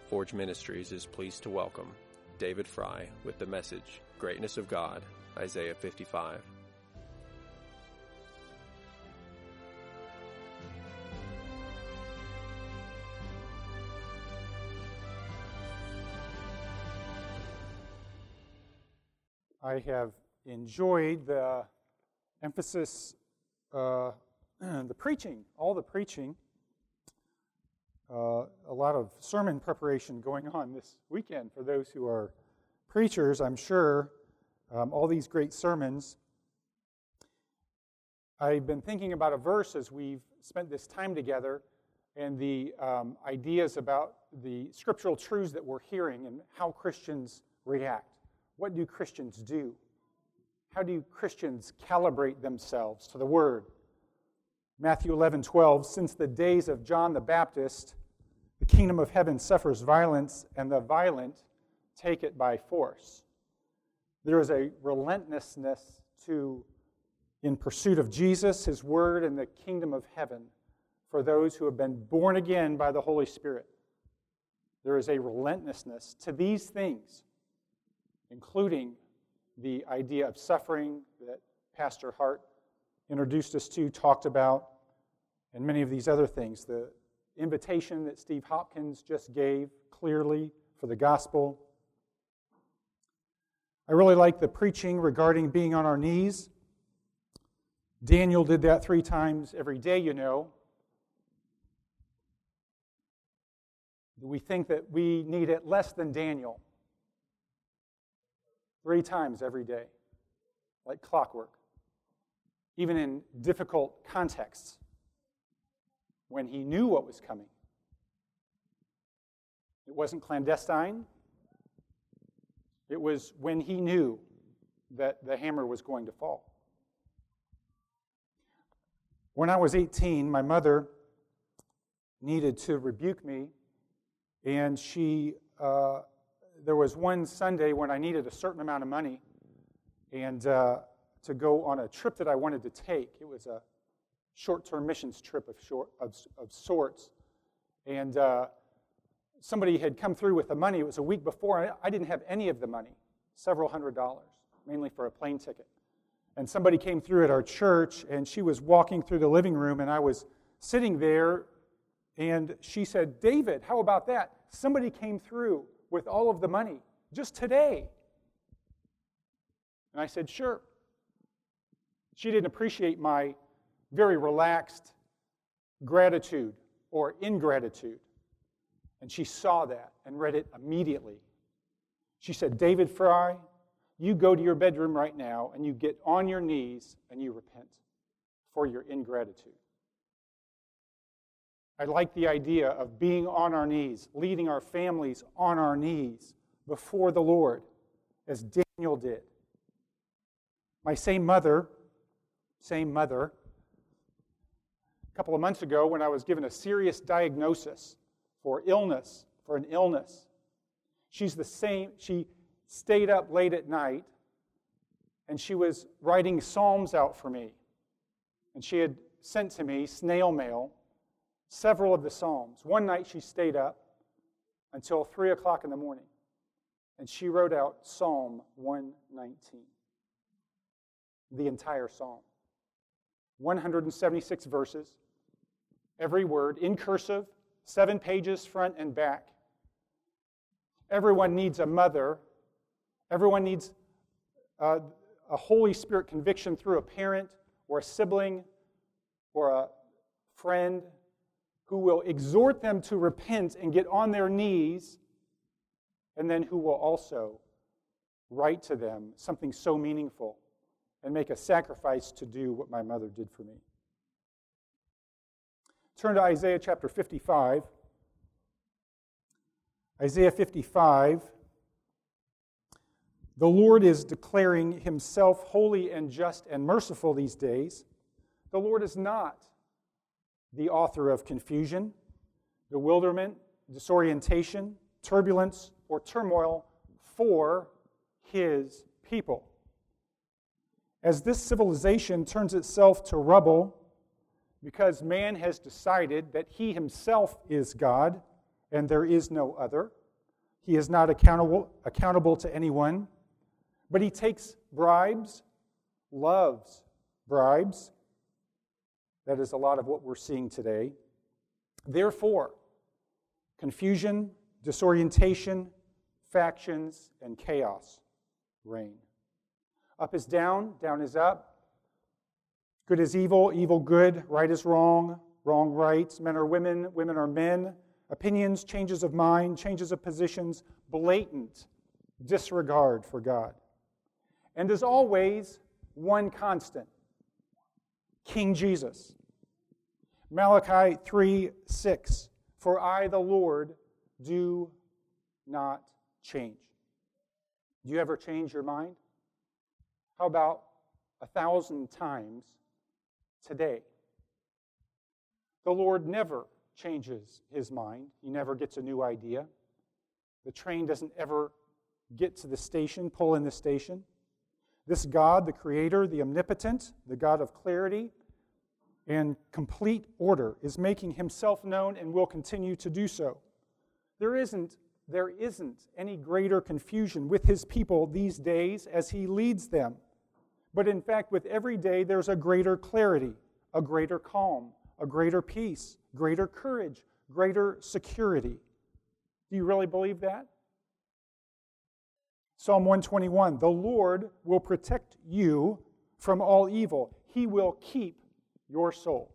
Forge Ministries is pleased to welcome David Fry with the message, Greatness of God, Isaiah 55. I have enjoyed the emphasis, the preaching, all the preaching. A lot of sermon preparation going on this weekend for those who are preachers, I'm sure. All these great sermons. I've been thinking about a verse as we've spent this time together and the ideas about the scriptural truths that we're hearing and how Christians react. What do Christians do? How do Christians calibrate themselves to the Word? Matthew 11:12, since the days of John the Baptist, the kingdom of heaven suffers violence, and the violent take it by force. There is a relentlessness in pursuit of Jesus, His Word, and the kingdom of heaven for those who have been born again by the Holy Spirit. There is a relentlessness to these things, including the idea of suffering that Pastor Hart introduced us to, talked about, and many of these other things. The invitation that Steve Hopkins just gave clearly for the gospel. I really like the preaching regarding being on our knees. Daniel did that 3 times every day, you know. We think that we need it less than Daniel. 3 times every day, like clockwork, even in difficult contexts, when he knew what was coming. It wasn't clandestine. It was when he knew that the hammer was going to fall. When I was 18, my mother needed to rebuke me, and there was one Sunday when I needed a certain amount of money and to go on a trip that I wanted to take. It was a short-term missions trip of sorts. And somebody had come through with the money. It was a week before. I didn't have any of the money, several $100s, mainly for a plane ticket. And somebody came through at our church, and she was walking through the living room, and I was sitting there, and she said, "David, how about that? Somebody came through with all of the money, just today." And I said, "Sure." She didn't appreciate my very relaxed gratitude or ingratitude. And she saw that and read it immediately. She said, "David Fry, you go to your bedroom right now and you get on your knees and you repent for your ingratitude." I like the idea of being on our knees, leading our families on our knees before the Lord, as Daniel did. My same mother, a couple of months ago when I was given a serious diagnosis for an illness, she's the same. She stayed up late at night, and she was writing psalms out for me. And she had sent to me, snail mail, several of the Psalms. One night she stayed up until 3 o'clock in the morning, and she wrote out Psalm 119, the entire Psalm. 176 verses, every word in cursive, 7 pages front and back. Everyone needs a mother. Everyone needs a Holy Spirit conviction through a parent or a sibling or a friend who will exhort them to repent and get on their knees, and then who will also write to them something so meaningful and make a sacrifice to do what my mother did for me. Turn to Isaiah chapter 55. Isaiah 55. The Lord is declaring Himself holy and just and merciful these days. The Lord is not the author of confusion, bewilderment, disorientation, turbulence, or turmoil for His people. As this civilization turns itself to rubble because man has decided that he himself is God and there is no other, He is not accountable to anyone, but he takes bribes, loves bribes. That is a lot of what we're seeing today. Therefore, confusion, disorientation, factions, and chaos reign. Up is down, down is up. Good is evil, evil good, right is wrong, wrong right. Men are women, women are men. Opinions, changes of mind, changes of positions, blatant disregard for God. And as always, one constant, King Jesus. Malachi 3:6, for I, the Lord, do not change. Do you ever change your mind? How about 1,000 times today? The Lord never changes his mind. He never gets a new idea. The train doesn't ever get to the station, pull in the station. This God, the Creator, the Omnipotent, the God of clarity and complete order, is making himself known and will continue to do so. There isn't any greater confusion with his people these days as he leads them. But in fact, with every day, there's a greater clarity, a greater calm, a greater peace, greater courage, greater security. Do you really believe that? Psalm 121, the Lord will protect you from all evil. He will keep your soul.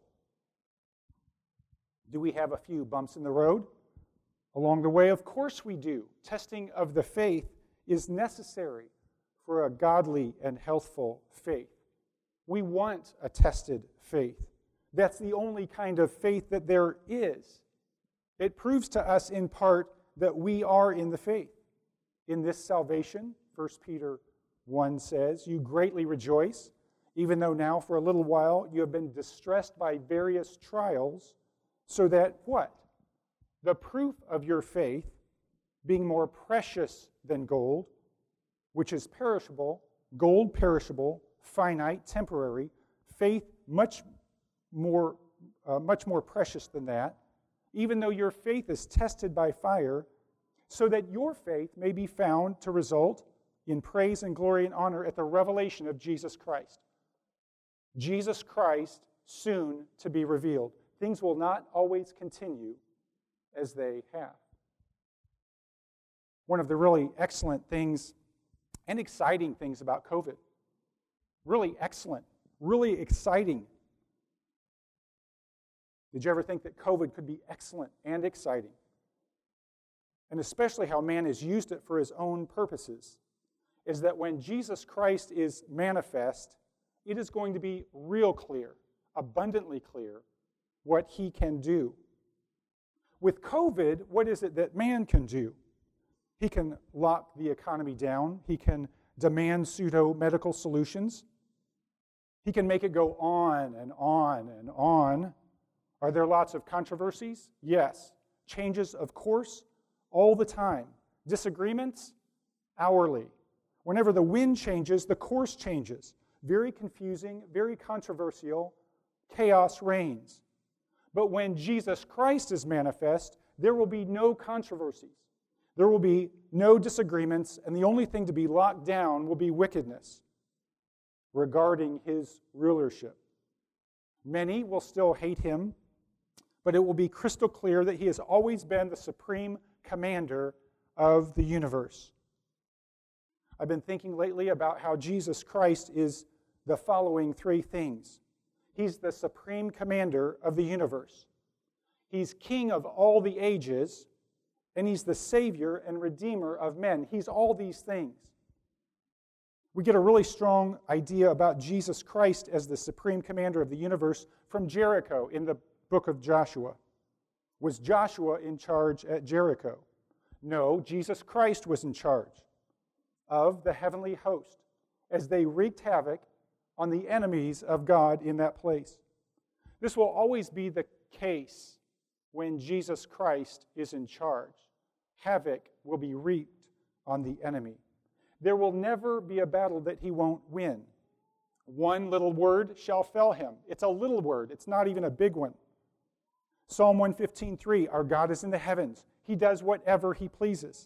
Do we have a few bumps in the road along the way? Of course we do. Testing of the faith is necessary for a godly and healthful faith. We want a tested faith. That's the only kind of faith that there is. It proves to us in part that we are in the faith. In this salvation, 1 Peter 1 says, you greatly rejoice, even though now for a little while you have been distressed by various trials, so that what? The proof of your faith, being more precious than gold, which is perishable, gold perishable, finite, temporary, faith much more precious than that, even though your faith is tested by fire, so that your faith may be found to result in praise and glory and honor at the revelation of Jesus Christ. Jesus Christ soon to be revealed. Things will not always continue as they have. One of the really excellent things and exciting things about COVID, really excellent, really exciting. Did you ever think that COVID could be excellent and exciting? And especially how man has used it for his own purposes, is that when Jesus Christ is manifest, it is going to be real clear, abundantly clear, what he can do. With COVID, what is it that man can do? He can lock the economy down. He can demand pseudo-medical solutions. He can make it go on and on and on. Are there lots of controversies? Yes. Changes, of course, all the time. Disagreements? Hourly. Whenever the wind changes, the course changes. Very confusing, very controversial. Chaos reigns. But when Jesus Christ is manifest, there will be no controversies. There will be no disagreements, and the only thing to be locked down will be wickedness regarding his rulership. Many will still hate him, but it will be crystal clear that he has always been the supreme commander of the universe. I've been thinking lately about how Jesus Christ is the following three things. He's the supreme commander of the universe. He's king of all the ages, and he's the savior and redeemer of men. He's all these things. We get a really strong idea about Jesus Christ as the supreme commander of the universe from Jericho in the book of Joshua. Was Joshua in charge at Jericho? No, Jesus Christ was in charge of the heavenly host as they wreaked havoc on the enemies of God in that place. This will always be the case when Jesus Christ is in charge. Havoc will be wreaked on the enemy. There will never be a battle that he won't win. One little word shall fell him. It's a little word. It's not even a big one. Psalm 115:3, our God is in the heavens. He does whatever he pleases.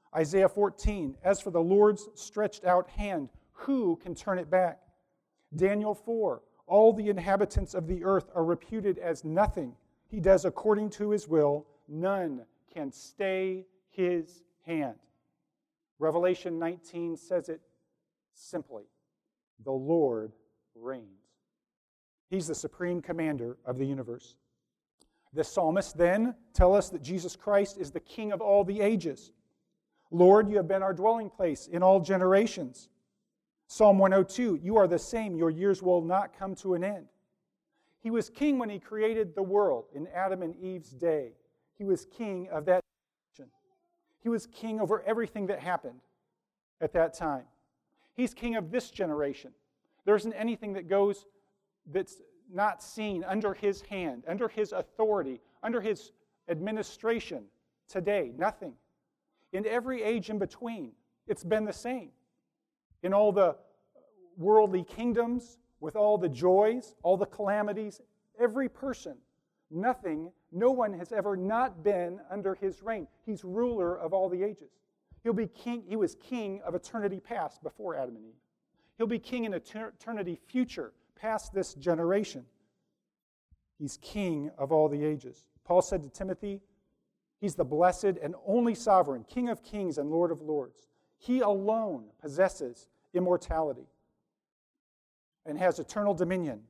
Isaiah 14, as for the Lord's stretched out hand, who can turn it back? Daniel 4, all the inhabitants of the earth are reputed as nothing. He does according to his will. None can stay his hand. Revelation 19 says it simply. The Lord reigns. He's the supreme commander of the universe. The psalmists then tell us that Jesus Christ is the King of all the ages. Lord, you have been our dwelling place in all generations. Psalm 102, you are the same, your years will not come to an end. He was king when he created the world in Adam and Eve's day. He was king of that generation. He was king over everything that happened at that time. He's king of this generation. There isn't anything that's not seen under his hand, under his authority, under his administration today. Nothing. In every age in between, it's been the same. In all the worldly kingdoms, with all the joys, all the calamities, every person, nothing, no one has ever not been under his reign. He's ruler of all the ages. He'll be king. He was king of eternity past before Adam and Eve. He'll be king in eternity future, past this generation. He's king of all the ages. Paul said to Timothy, he's the blessed and only sovereign, King of kings and Lord of lords. He alone possesses immortality and has eternal dominion.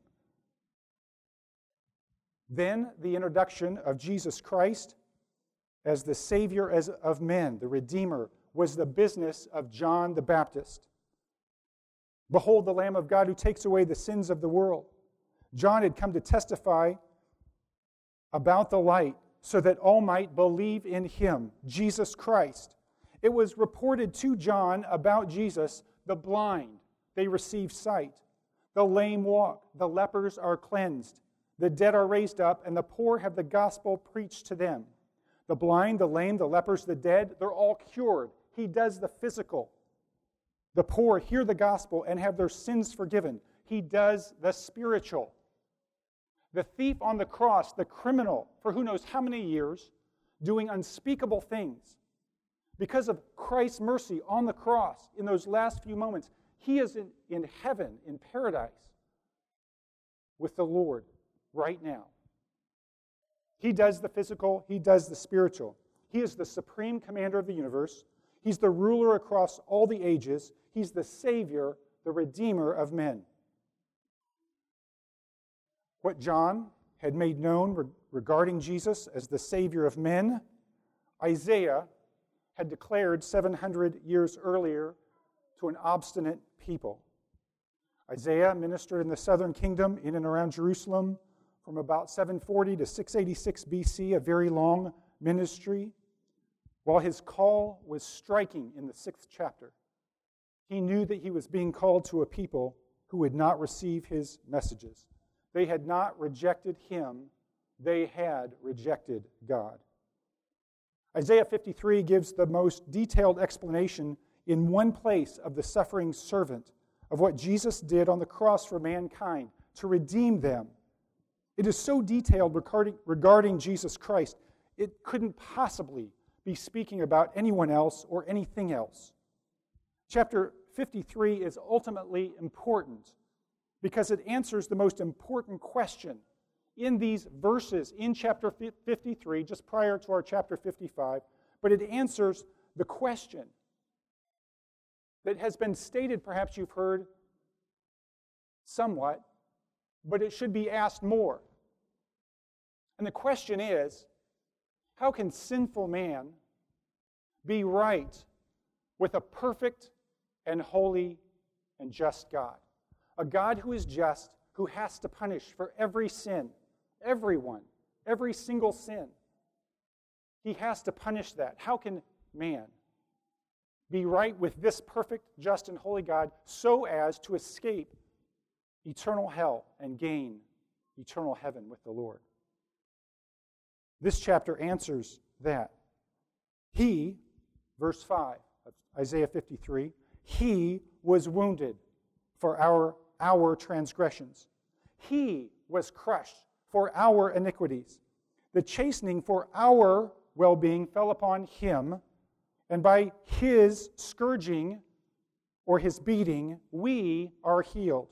Then the introduction of Jesus Christ as the Savior of men, the Redeemer, was the business of John the Baptist. Behold the Lamb of God who takes away the sins of the world. John had come to testify about the light so that all might believe in him, Jesus Christ. It was reported to John about Jesus, the blind, they receive sight. The lame walk, the lepers are cleansed. The dead are raised up, and the poor have the gospel preached to them. The blind, the lame, the lepers, the dead, they're all cured. He does the physical. The poor hear the gospel and have their sins forgiven. He does the spiritual. The thief on the cross, the criminal, for who knows how many years, doing unspeakable things. Because of Christ's mercy on the cross, in those last few moments, he is in heaven, in paradise, with the Lord right now. He does the physical, he does the spiritual. He is the supreme commander of the universe. He's the ruler across all the ages. He's the Savior, the Redeemer of men. What John had made known regarding Jesus as the Savior of men, Isaiah had declared 700 years earlier to an obstinate people. Isaiah ministered in the southern kingdom in and around Jerusalem from about 740 to 686 BC, a very long ministry. While his call was striking in the 6th chapter, he knew that he was being called to a people who would not receive his messages. They had not rejected him, they had rejected God. Isaiah 53 gives the most detailed explanation in one place of the suffering servant of what Jesus did on the cross for mankind to redeem them. It is so detailed regarding Jesus Christ, it couldn't possibly be speaking about anyone else or anything else. Chapter 53 is ultimately important because it answers the most important question in these verses in chapter 53, just prior to our chapter 55, but it answers the question that has been stated, perhaps you've heard somewhat, but it should be asked more. And the question is, how can sinful man be right with a perfect and holy and just God? A God who is just, who has to punish for every sin, everyone, every single sin. He has to punish that. How can man be right with this perfect, just, and holy God so as to escape eternal hell and gain eternal heaven with the Lord? This chapter answers that. He, verse 5 of Isaiah 53, he was wounded for our transgressions. He was crushed for our iniquities. The chastening for our well-being fell upon him, And by his scourging or his beating, we are healed.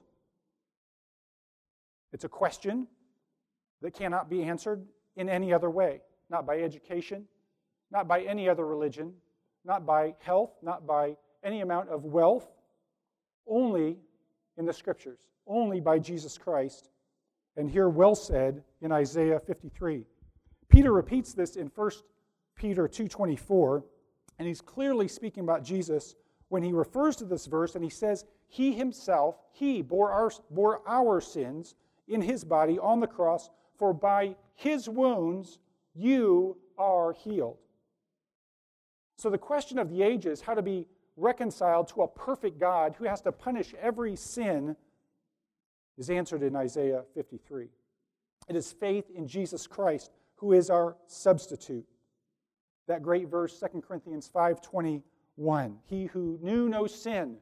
It's a question that cannot be answered in any other way. Not by education, not by any other religion, not by health, not by any amount of wealth. Only in the Scriptures, only by Jesus Christ. And here well said in Isaiah 53. Peter repeats this in 1 Peter 2:24, and he's clearly speaking about Jesus when he refers to this verse, and he says, he himself, he bore our sins in his body on the cross, for by his wounds you are healed. So the question of the age is how to be reconciled to a perfect God who has to punish every sin is answered in Isaiah 53. It is faith in Jesus Christ who is our substitute. That great verse, 2 Corinthians 5:21. He who knew no sin,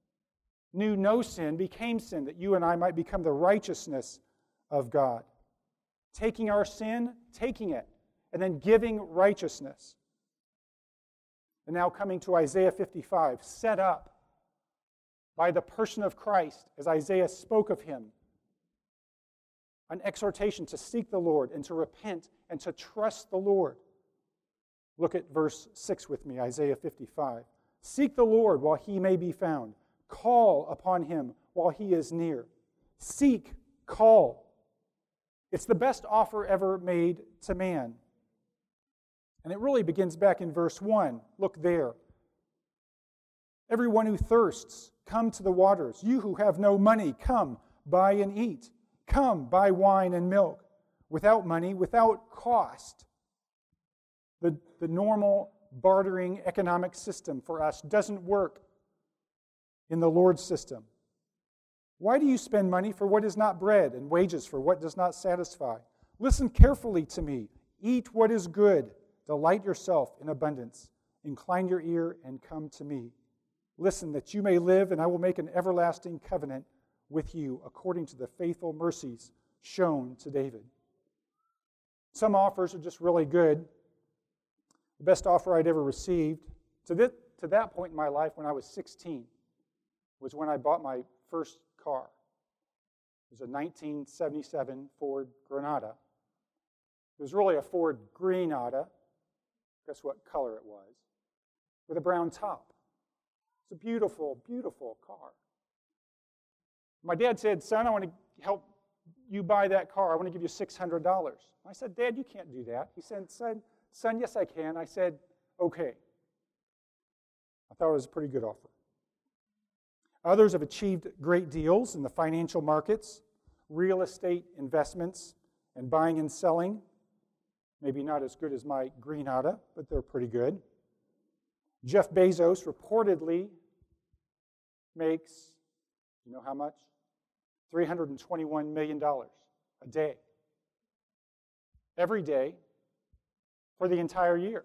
became sin, that you and I might become the righteousness of God. Taking our sin, taking it, and then giving righteousness. And now coming to Isaiah 55, set up by the person of Christ, as Isaiah spoke of him, an exhortation to seek the Lord and to repent and to trust the Lord. Look at verse 6 with me, Isaiah 55. Seek the Lord while he may be found. Call upon him while he is near. Seek, call. It's the best offer ever made to man. And it really begins back in verse 1. Look there. Everyone who thirsts, come to the waters. You who have no money, come, buy and eat. Come, buy wine and milk. Without money, without cost. The normal bartering economic system for us doesn't work in the Lord's system. Why do you spend money for what is not bread and wages for what does not satisfy? Listen carefully to me. Eat what is good. Delight yourself in abundance. Incline your ear and come to me. Listen that you may live, and I will make an everlasting covenant with you according to the faithful mercies shown to David. Some offers are just really good. The best offer I'd ever received to that point in my life when I was 16 was when I bought my first car. It was a 1977 Ford Granada. It was really a Ford Greenada. Guess what color it was? With a brown top. It's a beautiful, beautiful car. My dad said, son, I want to help you buy that car. I want to give you $600. I said, Dad, you can't do that. He said, son, yes, I can. I said, okay. I thought it was a pretty good offer. Others have achieved great deals in the financial markets, real estate investments, and buying and selling. Maybe not as good as my Greenada, but they're pretty good. Jeff Bezos reportedly makes, you know how much? $321 million a day. Every day for the entire year.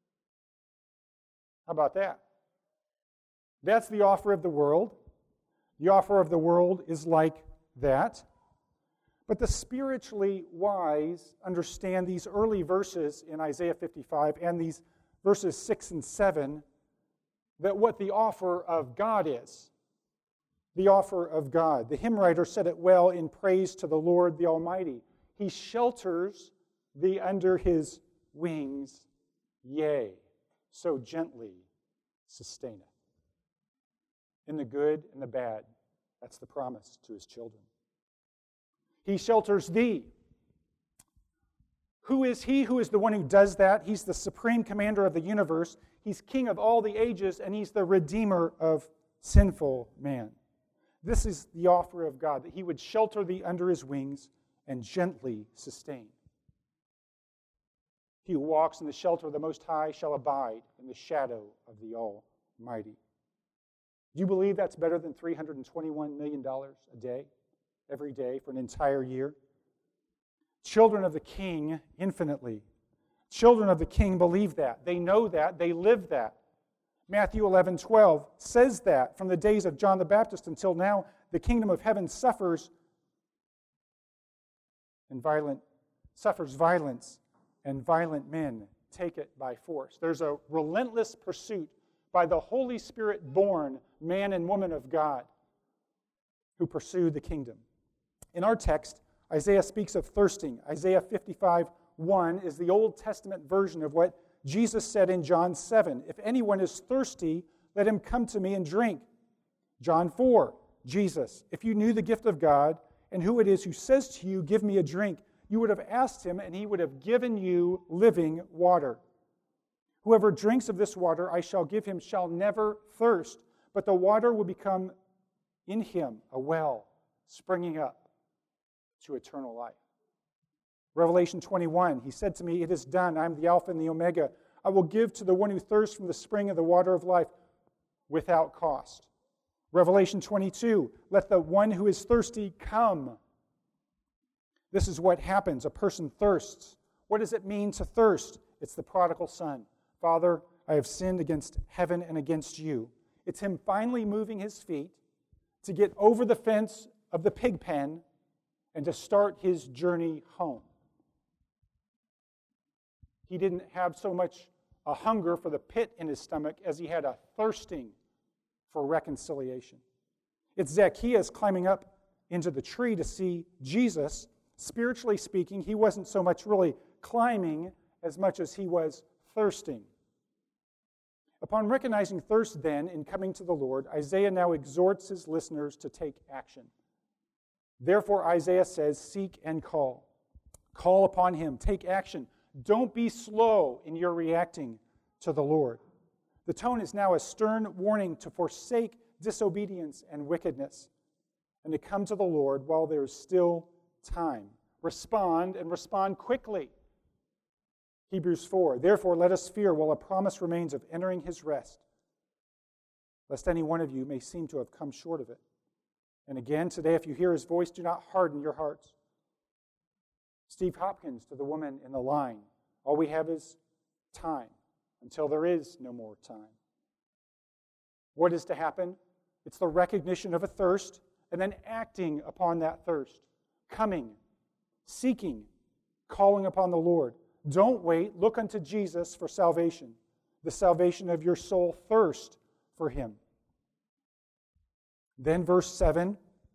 How about that? That's the offer of the world. The offer of the world is like that. But the spiritually wise understand these early verses in Isaiah 55 and these verses 6 and 7, that what the offer of God is. The offer of God. The hymn writer said it well in praise to the Lord the Almighty. He shelters thee under his wings, yea, so gently sustaineth. In the good and the bad, that's the promise to his children. He shelters thee. Who is he? Who is the one who does that? He's the supreme commander of the universe. He's king of all the ages, and he's the redeemer of sinful man. This is the offer of God, that he would shelter thee under his wings and gently sustain. He who walks in the shelter of the Most High shall abide in the shadow of the Almighty. Do you believe that's better than $321 million a day, every day, for an entire year? Children of the King, infinitely. Children of the King believe that. They know that. They live that. Matthew 11:12 says that from the days of John the Baptist until now, the kingdom of heaven suffers violence, and violent men take it by force. There's a relentless pursuit by the Holy Spirit-born man and woman of God who pursue the kingdom. In our text, Isaiah speaks of thirsting. Isaiah 55:1 is the Old Testament version of what Jesus said in John 7. If anyone is thirsty, let him come to me and drink. John 4, Jesus, if you knew the gift of God and who it is who says to you, give me a drink, you would have asked him and he would have given you living water. Whoever drinks of this water I shall give him shall never thirst, but the water will become in him a well springing up to eternal life. Revelation 21, he said to me, it is done. I am the Alpha and the Omega. I will give to the one who thirsts from the spring of the water of life without cost. Revelation 22, let the one who is thirsty come. This is what happens. A person thirsts. What does it mean to thirst? It's the prodigal son. Father, I have sinned against heaven and against you. It's him finally moving his feet to get over the fence of the pig pen and to start his journey home. He didn't have so much a hunger for the pit in his stomach as he had a thirsting for reconciliation. It's Zacchaeus climbing up into the tree to see Jesus. Spiritually speaking, he wasn't so much really climbing as much as he was thirsting. Upon recognizing thirst then in coming to the Lord, Isaiah now exhorts his listeners to take action. Therefore, Isaiah says, seek and call. Call upon him. Take action. Don't be slow in your reacting to the Lord. The tone is now a stern warning to forsake disobedience and wickedness and to come to the Lord while there is still time. Respond and respond quickly. Hebrews 4, therefore let us fear while a promise remains of entering his rest, lest any one of you may seem to have come short of it. And again, today, if you hear his voice, do not harden your hearts. Steve Hopkins to the woman in the line, all we have is time until there is no more time. What is to happen? It's the recognition of a thirst and then acting upon that thirst. Coming, seeking, calling upon the Lord. Don't wait. Look unto Jesus for salvation. The salvation of your soul. Thirst for him. Then verse 7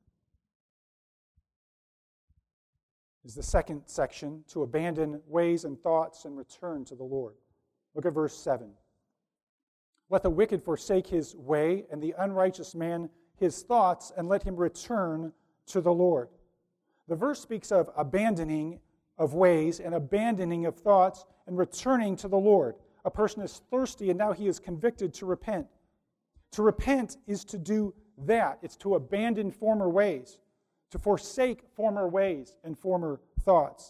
is the second section, to abandon ways and thoughts and return to the Lord. Look at verse 7. Let the wicked forsake his way, and the unrighteous man his thoughts, and let him return to the Lord. The verse speaks of abandoning of ways and abandoning of thoughts and returning to the Lord. A person is thirsty and now he is convicted to repent. To repent is to do that. It's to abandon former ways, to forsake former ways and former thoughts.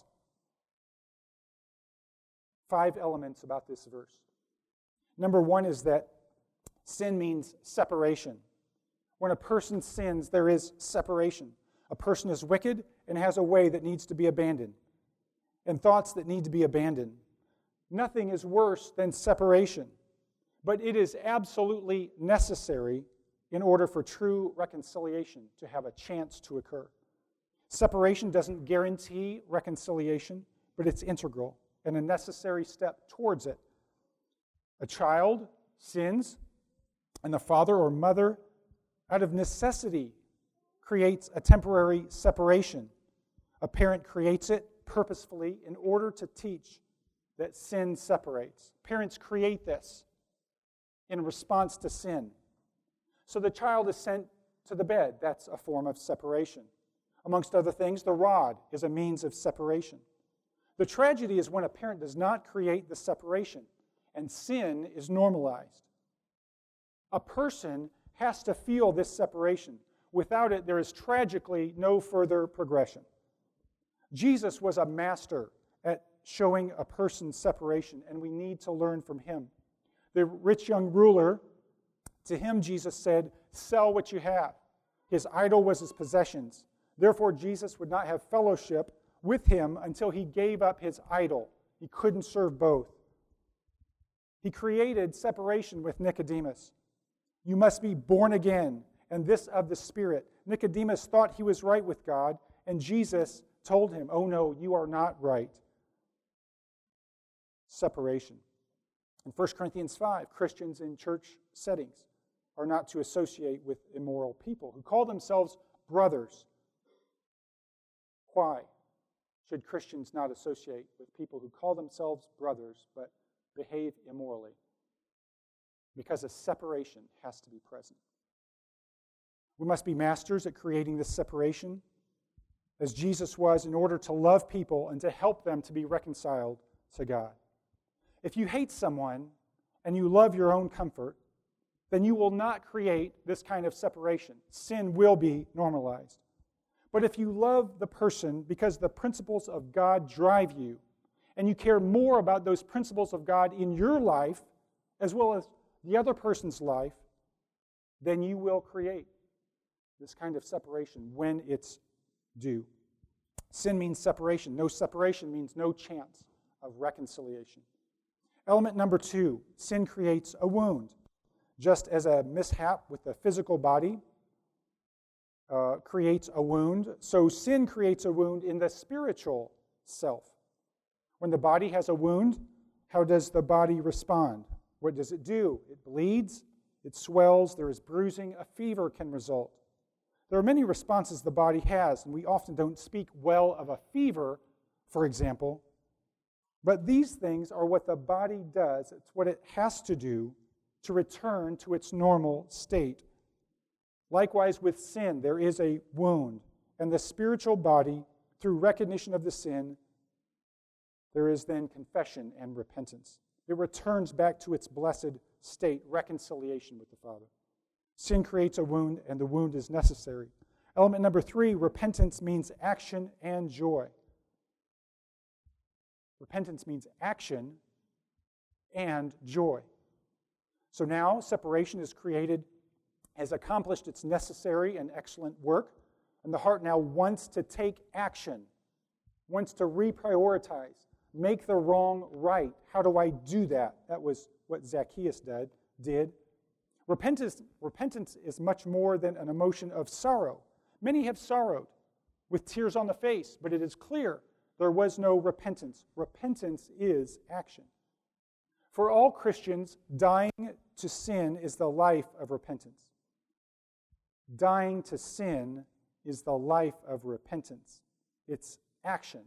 5 elements about this verse. Number 1 is that sin means separation. When a person sins, there is separation. A person is wicked and has a way that needs to be abandoned, and thoughts that need to be abandoned. Nothing is worse than separation, but it is absolutely necessary in order for true reconciliation to have a chance to occur. Separation doesn't guarantee reconciliation, but it's integral and a necessary step towards it. A child sins, and the father or mother, out of necessity, creates a temporary separation. A parent creates it purposefully in order to teach that sin separates. Parents create this in response to sin. So the child is sent to the bed. That's a form of separation. Amongst other things, the rod is a means of separation. The tragedy is when a parent does not create the separation and sin is normalized. A person has to feel this separation. Without it, there is tragically no further progression. Jesus was a master at showing a person's separation, and we need to learn from him. The rich young ruler, to him Jesus said, sell what you have. His idol was his possessions. Therefore, Jesus would not have fellowship with him until he gave up his idol. He couldn't serve both. He created separation with Nicodemus. You must be born again, and this of the Spirit. Nicodemus thought he was right with God, and Jesus told him, oh no, you are not right. separation. In 1 Corinthians 5, Christians in church settings are not to associate with immoral people who call themselves brothers. Why should Christians not associate with people who call themselves brothers but behave immorally? Because a separation has to be present. We must be masters at creating this separation, as Jesus was, in order to love people and to help them to be reconciled to God. If you hate someone and you love your own comfort, then you will not create this kind of separation. Sin will be normalized. But if you love the person because the principles of God drive you, and you care more about those principles of God in your life as well as the other person's life, then you will create this kind of separation when it's due. Sin means separation. No separation means no chance of reconciliation. Element number 2, sin creates a wound. Just as a mishap with the physical body creates a wound, so sin creates a wound in the spiritual self. When the body has a wound, how does the body respond? What does it do? It bleeds, it swells, there is bruising, a fever can result. There are many responses the body has, and we often don't speak well of a fever, for example. But these things are what the body does. It's what it has to do to return to its normal state. Likewise with sin, there is a wound. And the spiritual body, through recognition of the sin, there is then confession and repentance. It returns back to its blessed state, reconciliation with the Father. Sin creates a wound, and the wound is necessary. Element number 3, repentance means action and joy. Repentance means action and joy. So now separation is created, has accomplished its necessary and excellent work, and the heart now wants to take action, wants to reprioritize, make the wrong right. How do I do that? That was what Zacchaeus did. Repentance is much more than an emotion of sorrow. Many have sorrowed with tears on the face, but it is clear there was no repentance. Repentance is action. For all Christians, dying to sin is the life of repentance. Dying to sin is the life of repentance. It's action.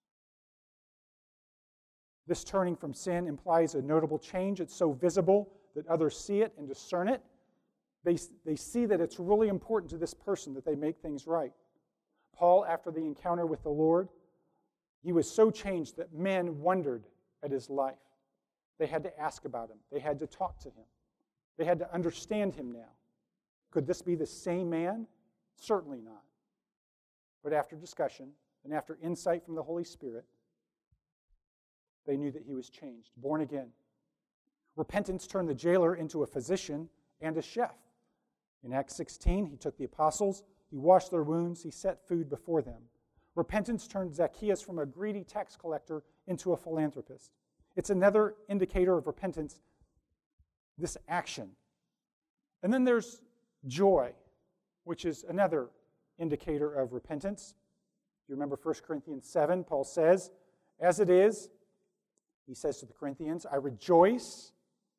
This turning from sin implies a notable change. It's so visible that others see it and discern it. They see that it's really important to this person that they make things right. Paul, after the encounter with the Lord, he was so changed that men wondered at his life. They had to ask about him. They had to talk to him. They had to understand him now. Could this be the same man? Certainly not. But after discussion and after insight from the Holy Spirit, they knew that he was changed, born again. Repentance turned the jailer into a physician and a chef. In Acts 16, he took the apostles, he washed their wounds, he set food before them. Repentance turned Zacchaeus from a greedy tax collector into a philanthropist. It's another indicator of repentance, this action. And then there's joy, which is another indicator of repentance. You remember 1 Corinthians 7, Paul says, as it is, he says to the Corinthians, I rejoice,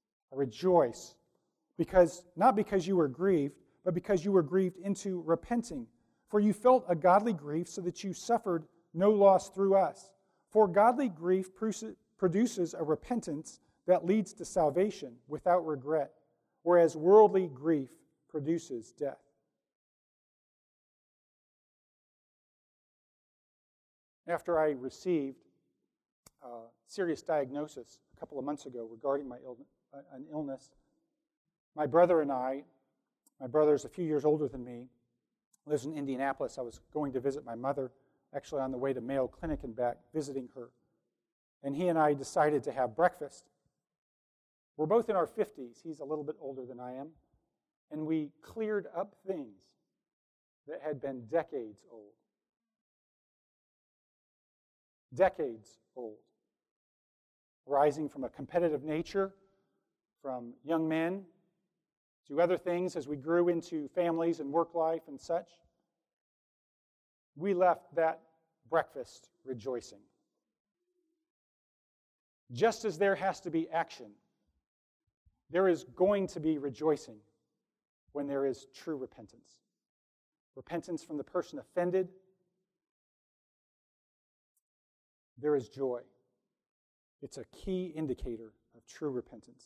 because not because you were grieved, but because you were grieved into repenting. For you felt a godly grief so that you suffered no loss through us. For godly grief produces a repentance that leads to salvation without regret, whereas worldly grief produces death. After I received a serious diagnosis a couple of months ago regarding an illness, my brother and I, my brother's a few years older than me, lives in Indianapolis. I was going to visit my mother, actually on the way to Mayo Clinic and back, visiting her. And he and I decided to have breakfast. We're both in our 50s. He's a little bit older than I am. And we cleared up things that had been decades old. Decades old. Rising from a competitive nature, from young men to other things as we grew into families and work life and such. We left that breakfast rejoicing. just as there has to be action, there is going to be rejoicing when there is true repentance. Repentance from the person offended. There is joy. It's a key indicator of true repentance.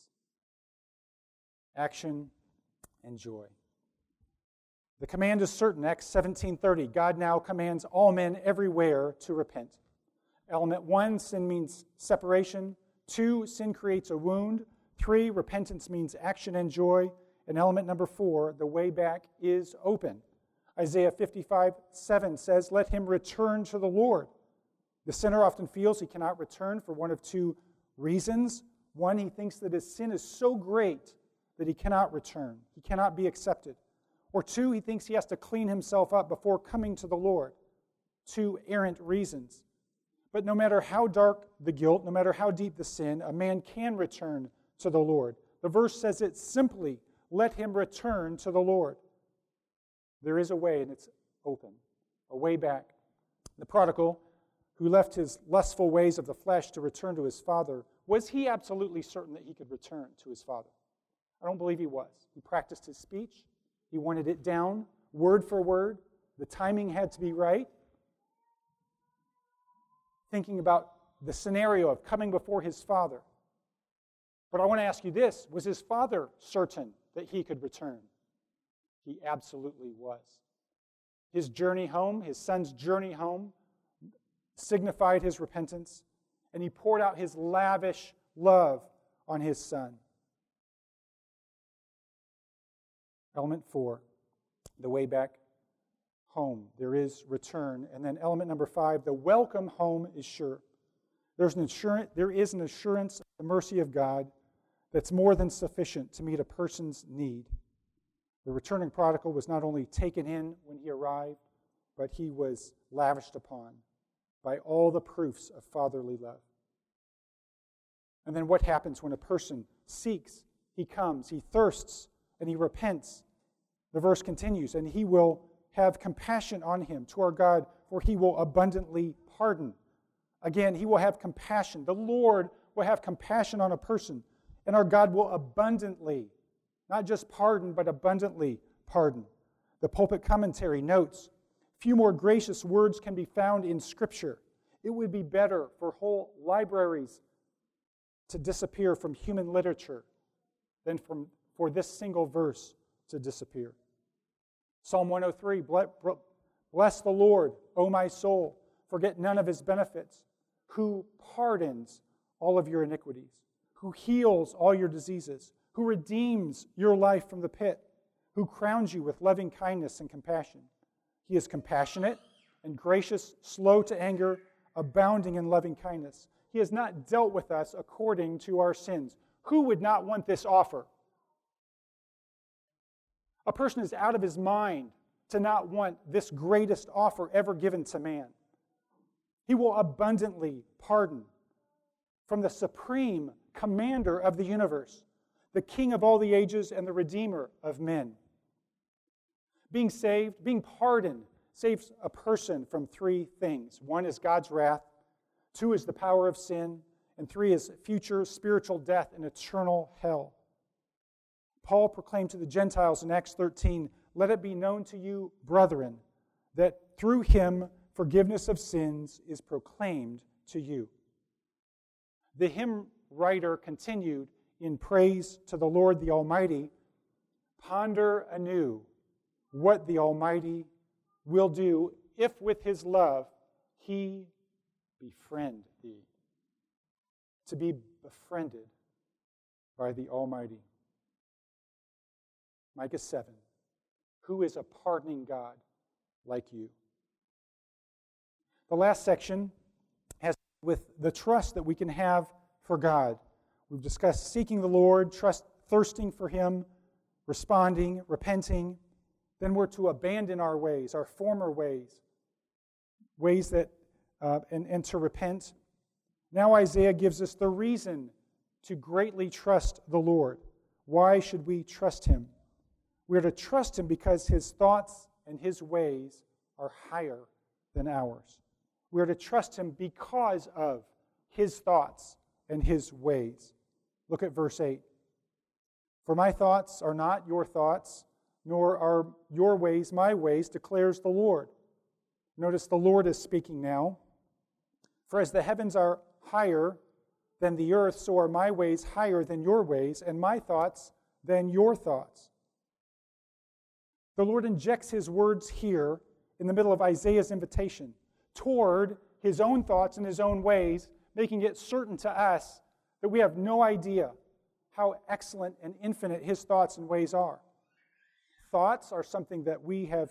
Action and joy. The command is certain. Acts 17:30. God now commands all men everywhere to repent. Element 1, sin means separation. 2, sin creates a wound. 3, repentance means action and joy. And element number 4, the way back is open. Isaiah 55:7 says, "Let him return to the Lord." The sinner often feels he cannot return for one of two reasons. One, he thinks that his sin is so great that he cannot return. He cannot be accepted. Or two, he thinks he has to clean himself up before coming to the Lord. Two errant reasons. But no matter how dark the guilt, no matter how deep the sin, a man can return to the Lord. The verse says it simply, let him return to the Lord. There is a way, and it's open, a way back. The prodigal, who left his lustful ways of the flesh to return to his father, was he absolutely certain that he could return to his father? I don't believe he was. He practiced his speech. He wanted it down, word for word. The timing had to be right. Thinking about the scenario of coming before his father. But I want to ask you this, was his father certain that he could return? He absolutely was. His journey home, his son's journey home, signified his repentance, and he poured out his lavish love on his son. Element 4, the way back home. There is return. And then element number 5, the welcome home is sure. There is an assurance of the mercy of God that's more than sufficient to meet a person's need. The returning prodigal was not only taken in when he arrived, but he was lavished upon by all the proofs of fatherly love. And then what happens when a person seeks, he comes, he thirsts, and he repents? The verse continues, and he will have compassion on him, to our God, for he will abundantly pardon. Again, he will have compassion. The Lord will have compassion on a person, and our God will abundantly, not just pardon, but abundantly pardon. The pulpit commentary notes, few more gracious words can be found in Scripture. It would be better for whole libraries to disappear from human literature than for this single verse to disappear. Psalm 103, bless the Lord, O my soul, forget none of his benefits, who pardons all of your iniquities, who heals all your diseases, who redeems your life from the pit, who crowns you with loving kindness and compassion. He is compassionate and gracious, slow to anger, abounding in loving kindness. He has not dealt with us according to our sins. Who would not want this offer? A person is out of his mind to not want this greatest offer ever given to man. He will abundantly pardon from the supreme commander of the universe, the King of all the ages and the Redeemer of men. Being saved, being pardoned, saves a person from three things. One is God's wrath, 2 is the power of sin, and 3 is future spiritual death and eternal hell. Paul proclaimed to the Gentiles in Acts 13, let it be known to you, brethren, that through him forgiveness of sins is proclaimed to you. The hymn writer continued in praise to the Lord the Almighty, ponder anew what the Almighty will do if with his love he befriend thee. To be befriended by the Almighty. Micah 7, who is a pardoning God like you? The last section has to do with the trust that we can have for God. We've discussed seeking the Lord, thirsting for him, responding, repenting. Then we're to abandon our ways, our former ways that, and to repent. Now Isaiah gives us the reason to greatly trust the Lord. Why should we trust him? We're to trust him because his thoughts and his ways are higher than ours. We're to trust him because of his thoughts and his ways. Look at verse 8. For my thoughts are not your thoughts, nor are your ways my ways, declares the Lord. Notice the Lord is speaking now. For as the heavens are higher than the earth, so are my ways higher than your ways, and my thoughts than your thoughts. The Lord injects his words here in the middle of Isaiah's invitation toward his own thoughts and his own ways, making it certain to us that we have no idea how excellent and infinite his thoughts and ways are. Thoughts are something that we have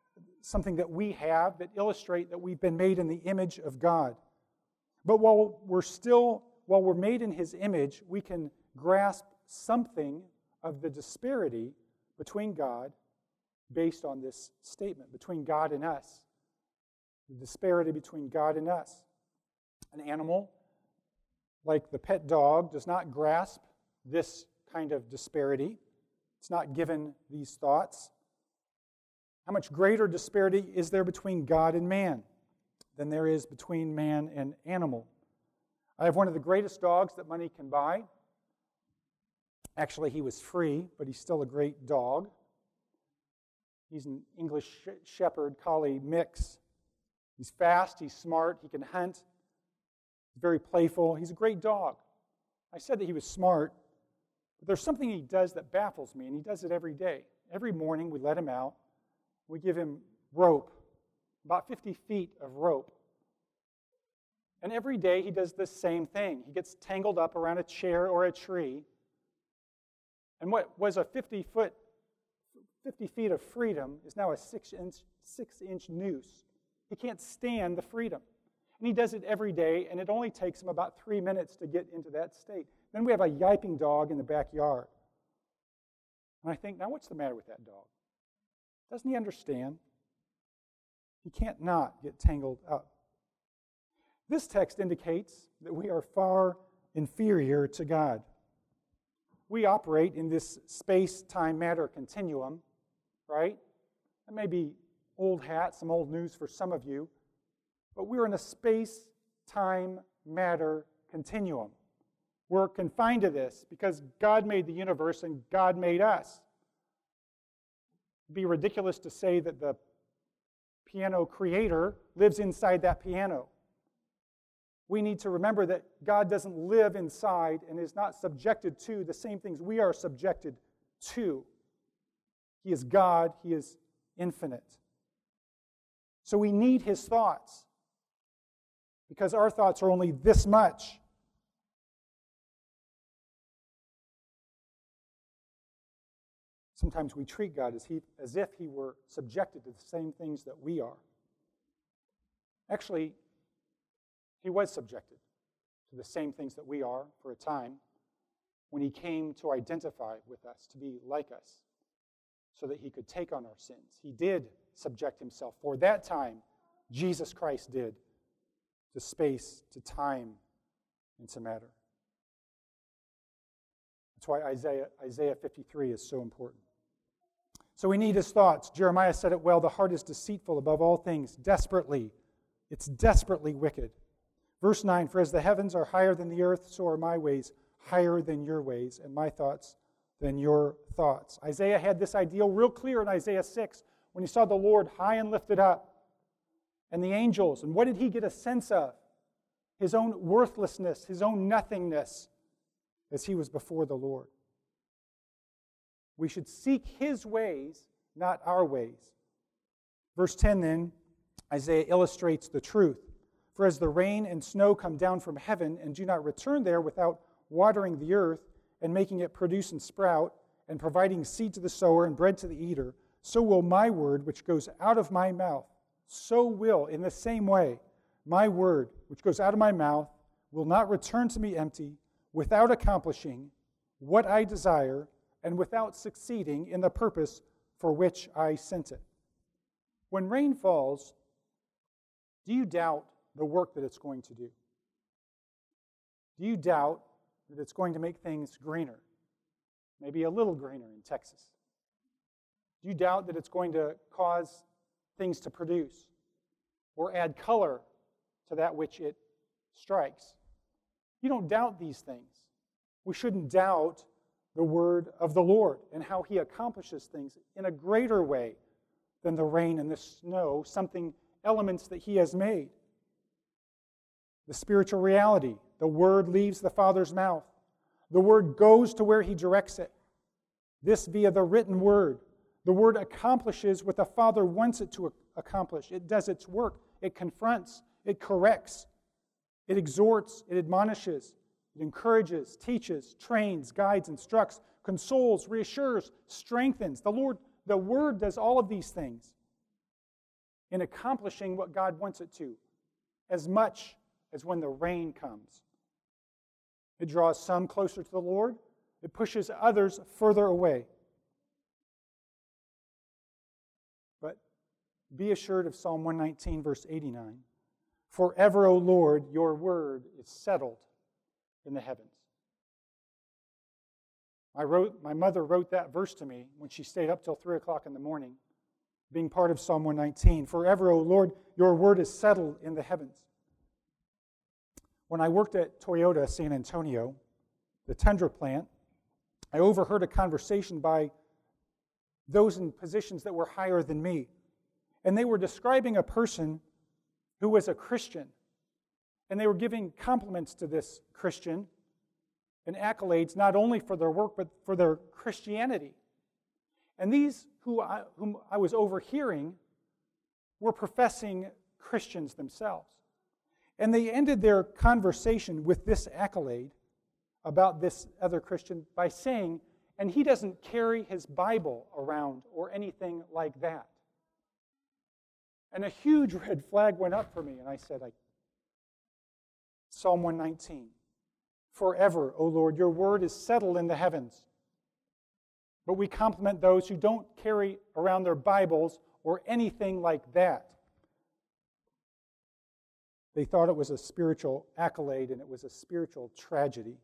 that illustrate that we've been made in the image of God. But while we're made in his image, we can grasp something of the disparity between God based on this statement, between God and us. The disparity between God and us. An animal, like the pet dog, does not grasp this kind of disparity. It's not given these thoughts. How much greater disparity is there between God and man than there is between man and animal? I have one of the greatest dogs that money can buy. Actually, he was free, but he's still a great dog. He's an English Shepherd Collie mix. He's fast, he's smart, he can hunt. He's very playful. He's a great dog. I said that he was smart, but there's something he does that baffles me, and he does it every day. Every morning we let him out. We give him rope, about 50 feet of rope. And every day he does the same thing. He gets tangled up around a chair or a tree. And what was a 50 feet of freedom is now a 6-inch noose. He can't stand the freedom. And he does it every day, and it only takes him about 3 minutes to get into that state. Then we have a yiping dog in the backyard. And I think, now what's the matter with that dog? Doesn't he understand? He can't not get tangled up. This text indicates that we are far inferior to God. We operate in this space-time-matter continuum, right? That may be old hat, some old news for some of you, but we're in a space-time-matter continuum. We're confined to this because God made the universe and God made us. It'd be ridiculous to say that the piano creator lives inside that piano. We need to remember that God doesn't live inside and is not subjected to the same things we are subjected to. He is God. He is infinite. So we need his thoughts because our thoughts are only this much. Sometimes we treat God as if he were subjected to the same things that we are. Actually, he was subjected to the same things that we are for a time when he came to identify with us, to be like us, so that he could take on our sins. He did subject himself. For that time, Jesus Christ did, to space, to time, and to matter. That's why Isaiah 53 is so important. So we need his thoughts. Jeremiah said it well, the heart is deceitful above all things, desperately. It's desperately wicked. Verse 9, for as the heavens are higher than the earth, so are my ways higher than your ways, and my thoughts than your thoughts. Isaiah had this ideal real clear in Isaiah 6 when he saw the Lord high and lifted up, and the angels. And what did he get a sense of? His own worthlessness, his own nothingness, as he was before the Lord. We should seek his ways, not our ways. Verse 10 then, Isaiah illustrates the truth. For as the rain and snow come down from heaven and do not return there without watering the earth and making it produce and sprout and providing seed to the sower and bread to the eater, so will my word which goes out of my mouth, so will, in the same way, my word which goes out of my mouth will not return to me empty, without accomplishing what I desire and without succeeding in the purpose for which I sent it. When rain falls, do you doubt the work that it's going to do? Do you doubt that it's going to make things greener? Maybe a little greener in Texas. Do you doubt that it's going to cause things to produce or add color to that which it strikes? you don't doubt these things. We shouldn't doubt the word of the Lord and how he accomplishes things in a greater way than the rain and the snow, elements that he has made. The spiritual reality, the word leaves the Father's mouth. The word goes to where he directs it. This via the written word. The word accomplishes what the Father wants it to accomplish. It does its work. It confronts. It corrects. It exhorts. It admonishes. It encourages, teaches, trains, guides, instructs, consoles, reassures, strengthens. The word does all of these things in accomplishing what God wants it to, as much as when the rain comes. It draws some closer to the Lord. It pushes others further away. But be assured of Psalm 119, verse 89. Forever, O Lord, your word is settled in the heavens. My mother wrote that verse to me when she stayed up till 3 o'clock in the morning, being part of Psalm 119. Forever, O Lord, your word is settled in the heavens. When I worked at Toyota San Antonio, the Tundra plant, I overheard a conversation by those in positions that were higher than me. And they were describing a person who was a Christian. And they were giving compliments to this Christian and accolades not only for their work but for their Christianity. And these whom I was overhearing were professing Christians themselves. And they ended their conversation with this accolade about this other Christian by saying, and he doesn't carry his Bible around or anything like that. And a huge red flag went up for me, and I said, Psalm 119, forever, O Lord, your word is settled in the heavens. But we compliment those who don't carry around their Bibles or anything like that. They thought it was a spiritual accolade and it was a spiritual tragedy.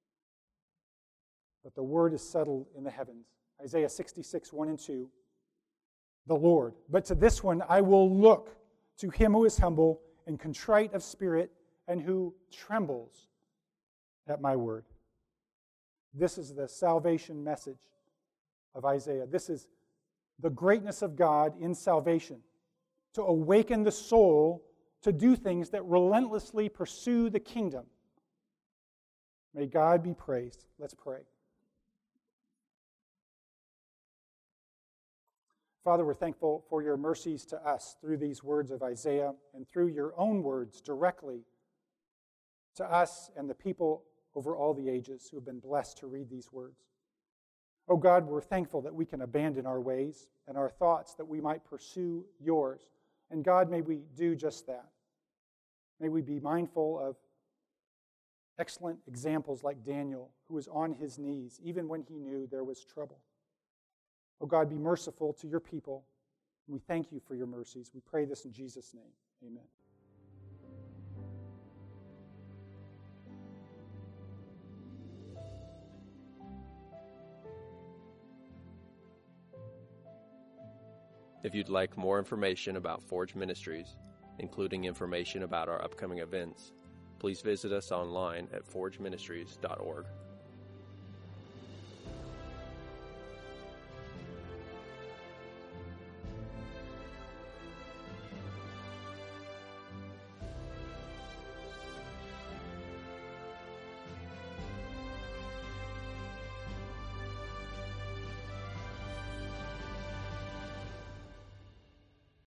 But the word is settled in the heavens. Isaiah 66, 1 and 2. The Lord. But to this one I will look, to him who is humble and contrite of spirit and who trembles at my word. This is the salvation message of Isaiah. This is the greatness of God in salvation, to awaken the soul to do things that relentlessly pursue the kingdom. May God be praised. Let's pray. Father, we're thankful for your mercies to us through these words of Isaiah and through your own words directly to us and the people over all the ages who have been blessed to read these words. Oh God, we're thankful that we can abandon our ways and our thoughts that we might pursue yours. And God, may we do just that. May we be mindful of excellent examples like Daniel, who was on his knees even when he knew there was trouble. Oh God, be merciful to your people. We thank you for your mercies. We pray this in Jesus' name. Amen. If you'd like more information about Forge Ministries, including information about our upcoming events, please visit us online at forgeministries.org.